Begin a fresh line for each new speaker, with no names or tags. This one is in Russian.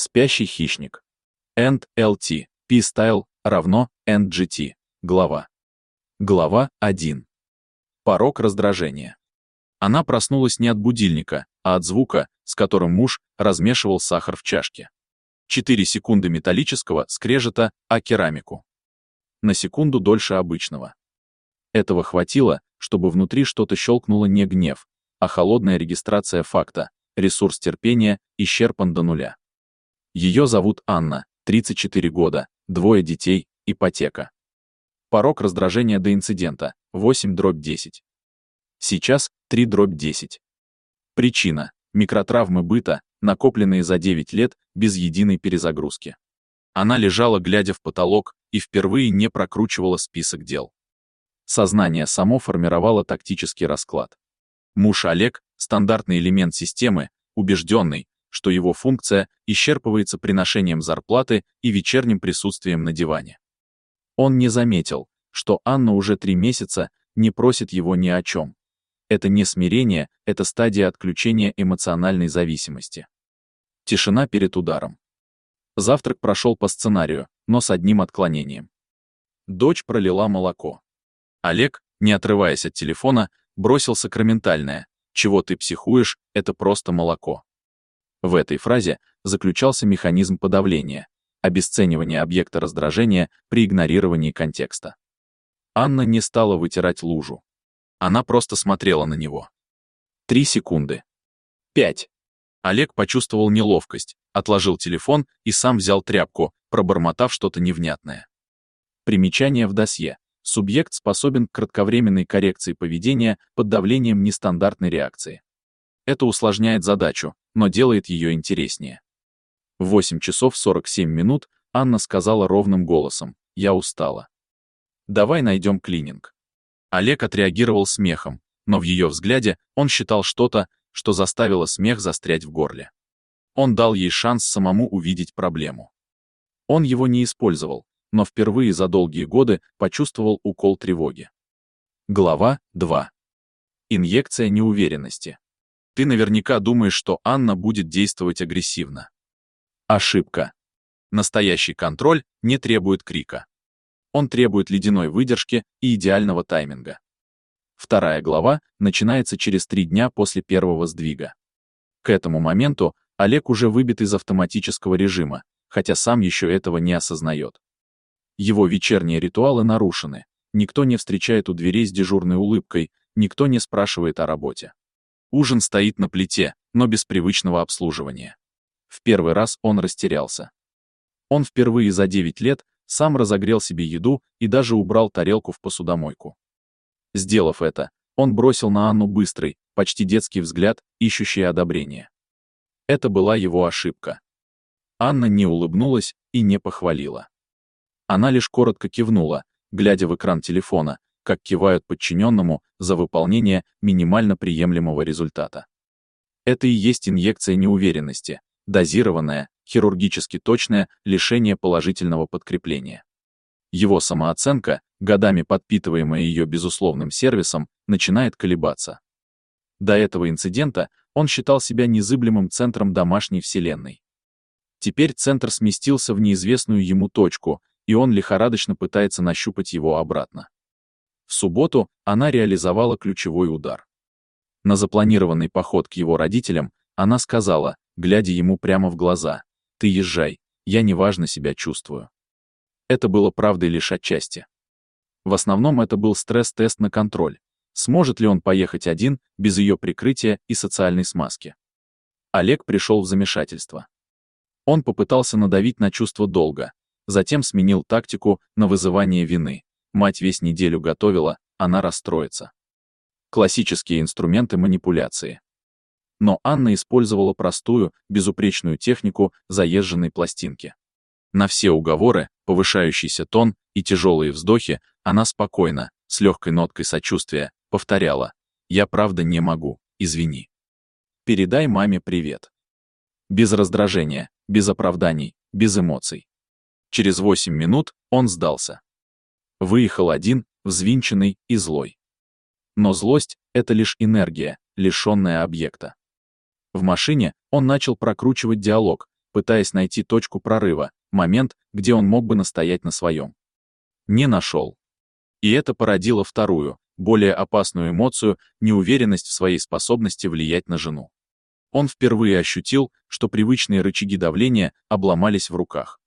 Спящий хищник. End LT. P-Style равно NGT. Глава. Глава 1. Порог раздражения. Она проснулась не от будильника, а от звука, с которым муж размешивал сахар в чашке. 4 секунды металлического скрежета о керамику. На секунду дольше обычного. Этого хватило, чтобы внутри что-то щелкнуло не гнев, а холодная регистрация факта. Ресурс терпения исчерпан до нуля. Ее зовут Анна, 34 года, 2 детей, ипотека. Порог раздражения до инцидента, 8/10. Сейчас 3/10. Причина – микротравмы быта, накопленные за 9 лет без единой перезагрузки. Она лежала, глядя в потолок, и впервые не прокручивала список дел. Сознание само формировало тактический расклад. Муж Олег – стандартный элемент системы, убежденный, что его функция исчерпывается приношением зарплаты и вечерним присутствием на диване. Он не заметил, что Анна уже 3 месяца не просит его ни о чем. Это не смирение, это стадия отключения эмоциональной зависимости. Тишина перед ударом. Завтрак прошел по сценарию, но с одним отклонением. Дочь пролила молоко. Олег, не отрываясь от телефона, бросил сакраментальное: «Чего ты психуешь, это просто молоко». В этой фразе заключался механизм подавления, обесценивания объекта раздражения при игнорировании контекста. Анна не стала вытирать лужу. Она просто смотрела на него. 3 секунды. 5. Олег почувствовал неловкость, отложил телефон и сам взял тряпку, пробормотав что-то невнятное. Примечание в досье. Субъект способен к кратковременной коррекции поведения под давлением нестандартной реакции. Это усложняет задачу, но делает ее интереснее. В 8 часов 47 минут Анна сказала ровным голосом: «Я устала. Давай найдем клининг». Олег отреагировал смехом, но в ее взгляде он считал что-то, что заставило смех застрять в горле. Он дал ей шанс самому увидеть проблему. Он его не использовал, но впервые за долгие годы почувствовал укол тревоги. Глава 2. Инъекция неуверенности. Ты наверняка думаешь, что Анна будет действовать агрессивно. Ошибка. Настоящий контроль не требует крика. Он требует ледяной выдержки и идеального тайминга. 2 глава начинается через 3 дня после первого сдвига. К этому моменту Олег уже выбит из автоматического режима, хотя сам еще этого не осознает. Его вечерние ритуалы нарушены, никто не встречает у дверей с дежурной улыбкой, никто не спрашивает о работе. Ужин стоит на плите, но без привычного обслуживания. В первый раз он растерялся. Он впервые за 9 лет сам разогрел себе еду и даже убрал тарелку в посудомойку. Сделав это, он бросил на Анну быстрый, почти детский взгляд, ищущий одобрения. Это была его ошибка. Анна не улыбнулась и не похвалила. Она лишь коротко кивнула, глядя в экран телефона, как кивают подчиненному за выполнение минимально приемлемого результата. Это и есть инъекция неуверенности, дозированное, хирургически точное лишение положительного подкрепления. Его самооценка, годами подпитываемая ее безусловным сервисом, начинает колебаться. До этого инцидента он считал себя незыблемым центром домашней вселенной. Теперь центр сместился в неизвестную ему точку, и он лихорадочно пытается нащупать его обратно. В субботу она реализовала ключевой удар. На запланированный поход к его родителям она сказала, глядя ему прямо в глаза: «Ты езжай, я неважно себя чувствую». Это было правдой лишь отчасти. В основном это был стресс-тест на контроль. Сможет ли он поехать один, без ее прикрытия и социальной смазки? Олег пришел в замешательство. Он попытался надавить на чувство долга, затем сменил тактику на вызывание вины. Мать весь неделю готовила, она расстроится. Классические инструменты манипуляции. Но Анна использовала простую, безупречную технику заезженной пластинки. На все уговоры, повышающийся тон и тяжелые вздохи, она спокойно, с легкой ноткой сочувствия, повторяла: «Я правда не могу, извини. Передай маме привет». Без раздражения, без оправданий, без эмоций. Через 8 минут он сдался. Выехал один, взвинченный и злой. Но злость — это лишь энергия, лишенная объекта. В машине он начал прокручивать диалог, пытаясь найти точку прорыва, момент, где он мог бы настоять на своем. Не нашел. И это породило вторую, более опасную эмоцию — неуверенность в своей способности влиять на жену. Он впервые ощутил, что привычные рычаги давления обломались в руках.